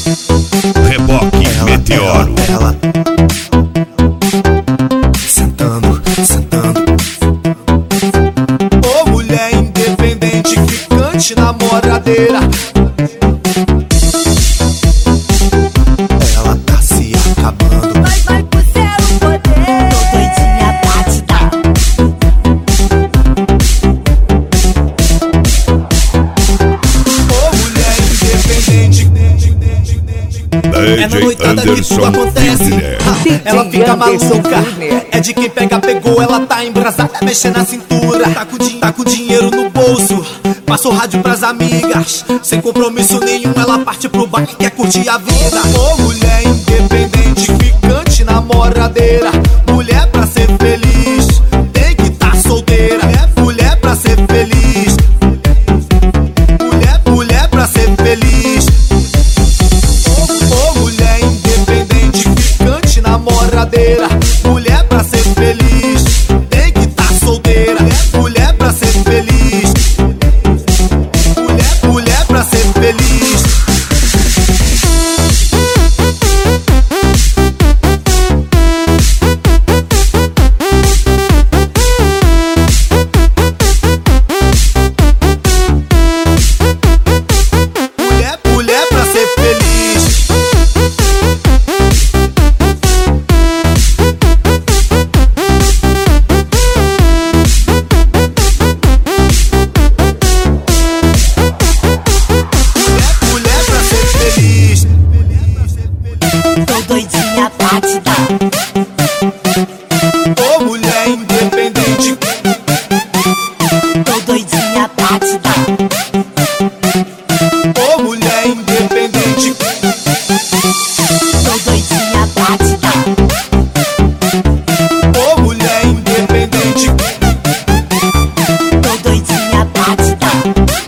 Reboque Meteoro. Ela sentando, sentando. Ô mulher independente, ficante, namoradeira. Ela tá se acabando. Vai pro céu poder. Tô doidinha pra te dar. Ô mulher independente. É na noitada que tudo acontece. Ela fica maluca. É de quem pega, pegou. Ela tá embrasada, mexendo na cintura. Tá com dinheiro no bolso. Passou rádio pras amigas. Sem compromisso nenhum, ela parte pro bar e quer curtir a vida. Ô mulher independente, ficante, namoradeira. Mulher pra ser feliz tem que tá solteira. Mulher pra ser feliz. Mulher pra ser feliz. Ô mulher independente, ficante, namoradeira. Mulher pra ser feliz tem que tá solteira. Mulher pra ser feliz. Mulher pra ser feliz. Mulher pra ser feliz. Mulher pra ser feliz. Tô doidinha pra te dar. Ô mulher independente. Tô doidinha pra te dar. Ô mulher independente. Tô doidinha pra te dar. Ô mulher independente. Tô doidinha pra te dar.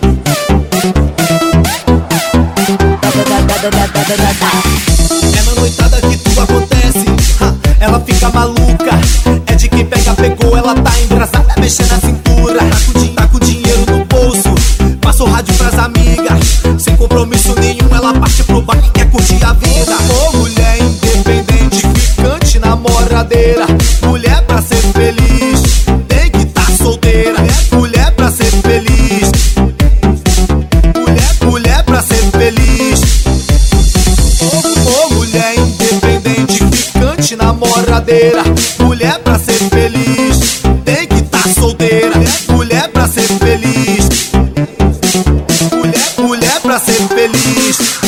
É na noitada que tudo acontece. Ela fica maluca. É de quem pega, pegou. Ela tá embrasada, mexendo na cintura. Tá com dinheiro no bolso. Passou rádio pras amigas. Sem compromisso nenhum, ela parte pro bar e quer curtir a vida. Ô mulher independente, ficante, namoradeira. Mulher pra ser feliz tem que tá solteira. Mulher pra ser feliz. Mulher pra ser feliz. Ô mulher independente, ficante, namoradeira. Mulher pra ser feliz tem que tá solteira. Mulher pra ser feliz. Mulher pra ser feliz.